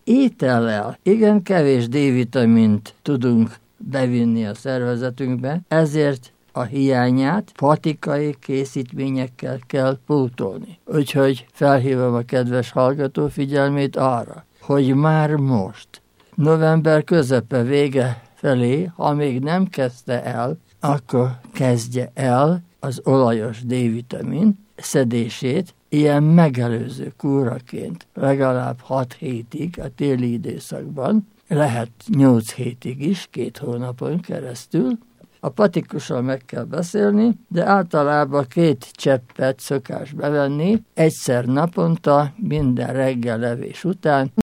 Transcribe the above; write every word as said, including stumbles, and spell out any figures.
étellel igen kevés D-vitamint tudunk bevinni a szervezetünkbe, ezért a hiányát patikai készítményekkel kell pótolni. Úgyhogy felhívom a kedves hallgató figyelmét arra, hogy már most, november közepe vége felé, ha még nem kezdte el, akkor kezdje el az olajos D-vitamin szedését, ilyen megelőző kúraként legalább hat hétig a téli időszakban, lehet nyolc hétig is, két hónapon keresztül. A patikussal meg kell beszélni, de általában két cseppet szokás bevenni, egyszer naponta, minden reggel evés után,